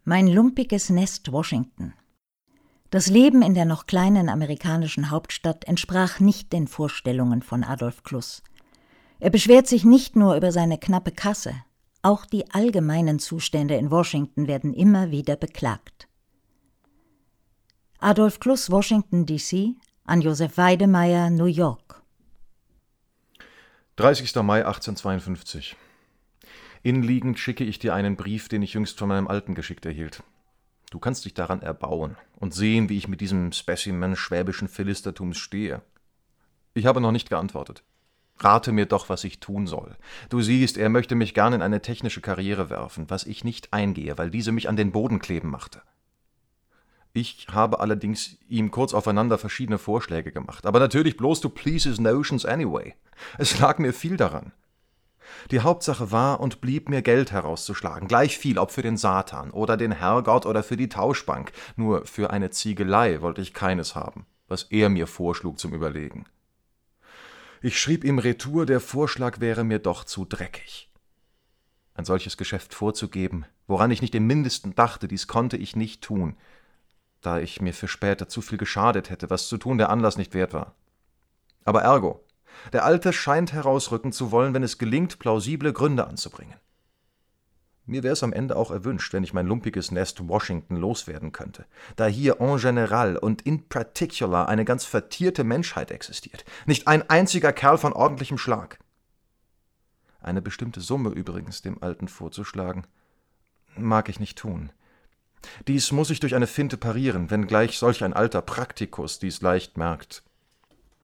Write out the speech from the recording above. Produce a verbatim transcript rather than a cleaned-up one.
Mein lumpiges Nest Washington. Das Leben in der noch kleinen amerikanischen Hauptstadt entsprach nicht den Vorstellungen von Adolf Kluss. Er beschwert sich nicht nur über seine knappe Kasse, auch die allgemeinen Zustände in Washington werden immer wieder beklagt. Adolf Kluss, Washington, D C, an Josef Weidemeyer, New York. dreißigster Mai achtzehnhundertzweiundfünfzig. Innenliegend schicke ich dir einen Brief, den ich jüngst von meinem Alten geschickt erhielt. Du kannst dich daran erbauen und sehen, wie ich mit diesem Specimen schwäbischen Philistertums stehe. Ich habe noch nicht geantwortet. Rate mir doch, was ich tun soll. Du siehst, er möchte mich gern in eine technische Karriere werfen, was ich nicht eingehe, weil diese mich an den Boden kleben machte. Ich habe allerdings ihm kurz aufeinander verschiedene Vorschläge gemacht, aber natürlich bloß to please his notions anyway. Es lag mir viel daran. Die Hauptsache war und blieb mir Geld herauszuschlagen, gleich viel, ob für den Satan oder den Herrgott oder für die Tauschbank. Nur für eine Ziegelei wollte ich keines haben, was er mir vorschlug zum Überlegen. Ich schrieb ihm retour, der Vorschlag wäre mir doch zu dreckig. Ein solches Geschäft vorzugeben, woran ich nicht im Mindesten dachte, dies konnte ich nicht tun, da ich mir für später zu viel geschadet hätte, was zu tun der Anlass nicht wert war. Aber ergo, der Alte scheint herausrücken zu wollen, wenn es gelingt, plausible Gründe anzubringen. Mir wäre es am Ende auch erwünscht, wenn ich mein lumpiges Nest Washington loswerden könnte, da hier en general und in particular eine ganz vertierte Menschheit existiert. Nicht ein einziger Kerl von ordentlichem Schlag. Eine bestimmte Summe übrigens dem Alten vorzuschlagen, mag ich nicht tun. Dies muss ich durch eine Finte parieren, wenngleich solch ein alter Praktikus dies leicht merkt.